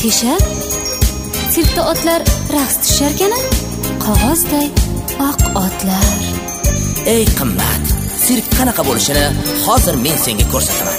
teshab, sirkda otlar raqs tusharkan, qog'ozday oq otlar. Ey qimmat, sirk qanaqa bo'lishini hozir men senga ko'rsataman.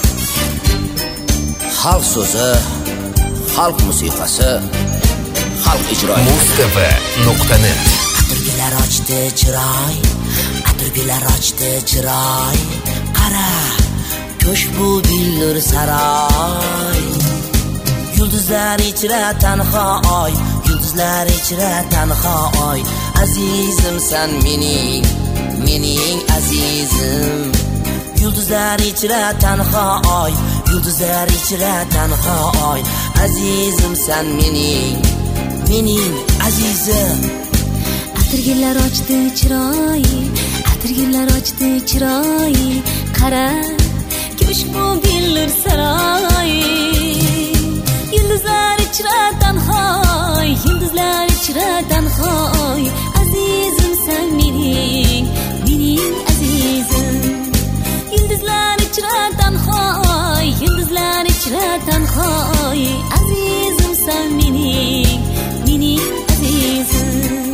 Xalq so'zi, xalq musiqasi, xalq ijrosi. Mustava.net. Atirgilar ochdi chiroy, atirgilar ochdi chiroy. Qara, ko'sh bu billur saroy. Yulduzlar ichra tanho oy, yulduzlar ichra tanho oy. Azizimsan mening, mening azizim. Yulduzlar ichra tanho oy, yulduzlar ichra tanho oy. Azizimsan mening, mening azizim. Atirgilar ochdi chiroy, atirgilar ochdi chiroy. Qara, ko'sh bu billur saroy. Yulduzlar ichra tanhoy, yulduzlar ichra tanhoy. Azizimsan mening, mening azizim. Yulduzlar ichra tanhoy, yulduzlar ichra tanhoy. Azizimsan mening, mening azizim.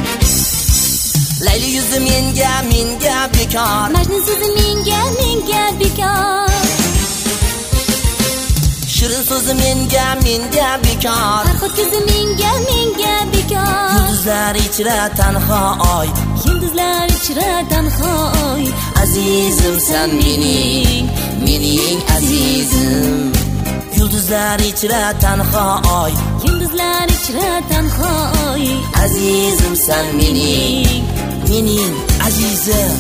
Layli yuzi menga, menga bekor. Majnun so'zi menga, menga bekor. Shirin so'zi menga, menga bekor. Farhod ko'zi menga, menga bekor. Yulduzlar ichra tanho oy, yulduzlar ichra tanhoy. Azizimsan mening, mening azizim. Yulduzlar ichra tanho oy, yulduzlar ichra tanhoy. Azizimsan mening, mening azizim.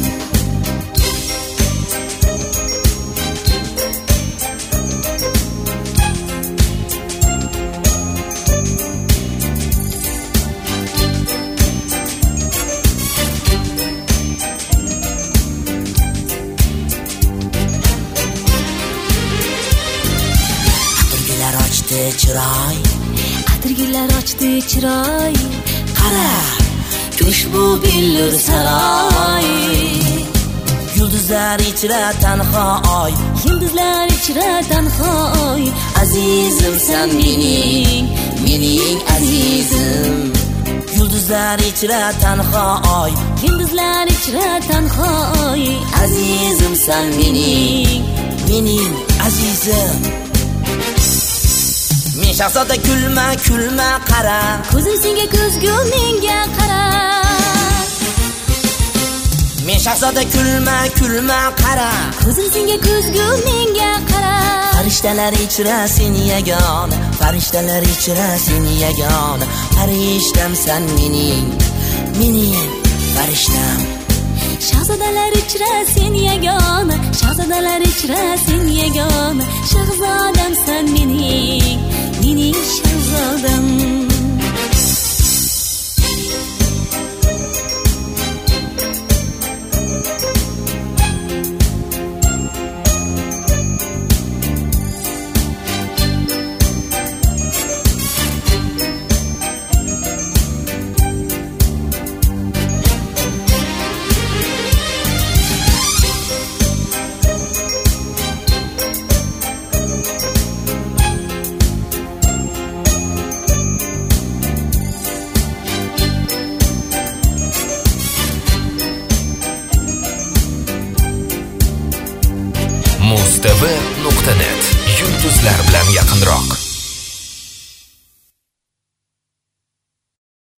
Chiroy, atirgilar ochdi chiroy. Qara, ko'sh bu billur saroy. Yulduzlar ichra tanho oy, yulduzlar ichra tanhoy. Azizimsan mening, mening azizim. Yulduzlar ichra tanho oy, yulduzlar ichra tanhoy. Azizimsan mening, mening azizim. Men shahzoda kulma, kulma qara. Ko'zim senga ko'zgu menga qara. Men shahzoda kulma, kulma qara. Ko'zim senga ko'zgu menga qara. Farishtalar ichra seni yagona, farishtalar ichra seni yagona. Farishtamsan mening, mening farishtam. Shahzodalar ichra seni yagona, shahzodalar ichra seni yagona. Shahzodamsan mening, mening shahzodam. Mustava.net. Yulduzlar bilan yaqinroq.